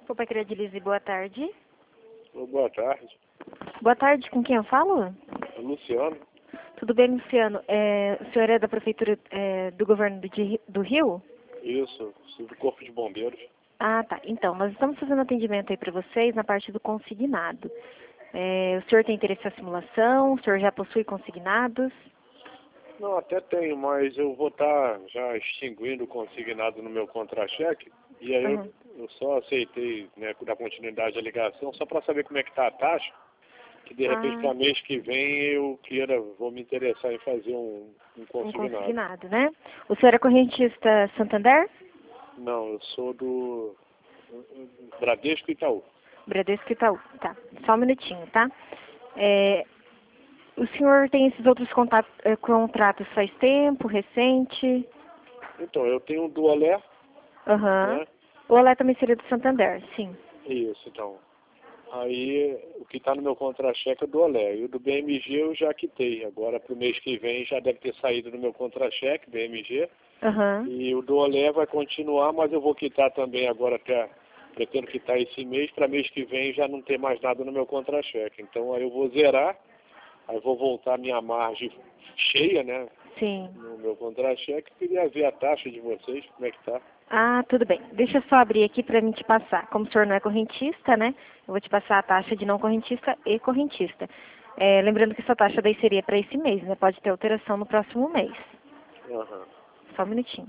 Cooperativa de Lise, boa tarde. Boa tarde. Boa tarde, com quem eu falo? Luciano. Tudo bem, Luciano? O senhor é da Prefeitura do Governo do Rio? Isso, sou do Corpo de Bombeiros. Ah, tá. Então, nós estamos fazendo atendimento aí para vocês na parte do consignado. O senhor tem interesse na simulação? O senhor já possui consignados? Não, até tenho, mas eu vou estar já extinguindo o consignado no meu contra-cheque. E aí eu só aceitei, né, dar continuidade à ligação, só para saber como é que está a taxa. Que de repente para mês que vem vou me interessar em fazer um consignado. Um consignado, né? O senhor é correntista Santander? Não, eu sou do Bradesco Itaú. Bradesco Itaú, tá. Só um minutinho, tá? O senhor tem esses outros contratos faz tempo, recente? Então, eu tenho um do Olé. Né? O Olé também seria do Santander, sim. Isso, então. Aí, o que está no meu contra-cheque é do Olé. E o do BMG eu já quitei. Agora, para o mês que vem, já deve ter saído do meu contra-cheque, BMG. E o do Olé vai continuar, mas eu vou quitar também agora, pretendo quitar esse mês, para mês que vem já não ter mais nada no meu contra-cheque. Então, aí eu vou zerar, aí vou voltar a minha margem cheia, né? Sim. No meu contra-cheque. Queria ver a taxa de vocês, como é que tá. Ah, tudo bem. Deixa eu só abrir aqui para mim te passar. Como o senhor não é correntista, né? Eu vou te passar a taxa de não correntista e correntista. Lembrando que essa taxa daí seria para esse mês, né? Pode ter alteração no próximo mês. Só um minutinho.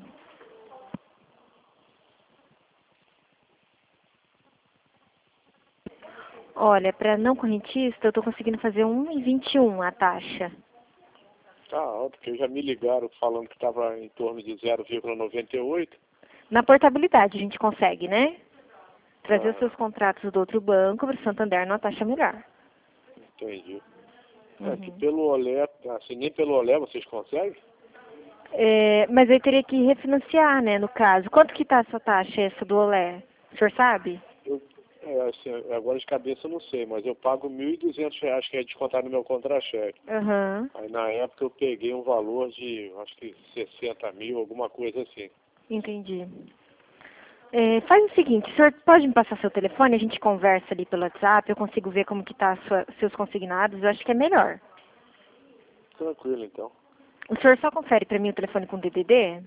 Olha, para não correntista, eu estou conseguindo fazer 1,21 a taxa. Tá alto, porque já me ligaram falando que estava em torno de 0,98. Na portabilidade a gente consegue, né? Trazer os seus contratos do outro banco para o Santander numa taxa melhor. Entendi. Que pelo Olé, assim, nem pelo Olé vocês conseguem? Mas eu teria que refinanciar, né, no caso. Quanto que tá essa taxa, essa do Olé? O senhor sabe? Assim, agora de cabeça eu não sei, mas eu pago R$1.200 que é descontado no meu contra-cheque. Aí na época eu peguei um valor de, acho que 60 mil, alguma coisa assim. Entendi. Faz o seguinte, o senhor pode me passar seu telefone, a gente conversa ali pelo WhatsApp, eu consigo ver como que tá seus consignados, eu acho que é melhor. Tranquilo, então. O senhor só confere para mim o telefone com DDD?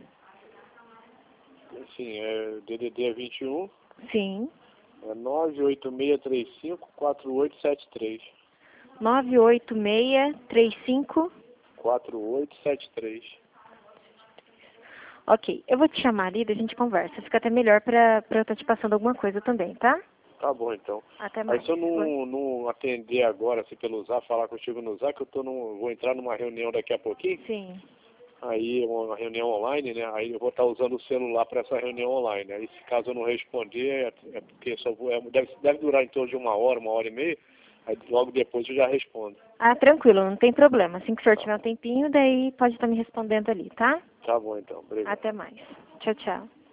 Sim, DDD é 21. Sim. É 98635-4873. 98635... 4873. Ok, eu vou te chamar ali, daí a gente conversa. Fica até melhor pra eu estar te passando alguma coisa também, tá? Tá bom, então. Até mais. Aí se eu não atender agora, assim, pelo Zap, falar contigo no Zap, que vou entrar numa reunião daqui a pouquinho. Sim. Aí, uma reunião online, né? Aí eu vou estar usando o celular para essa reunião online. Aí, se caso eu não responder, é porque deve durar em torno de 1 hora e meia. Aí, logo depois eu já respondo. Ah, tranquilo, não tem problema. Assim que o senhor tiver um tempinho, daí pode estar me respondendo ali, tá? Tá bom, então. Obrigado. Até mais. Tchau, tchau.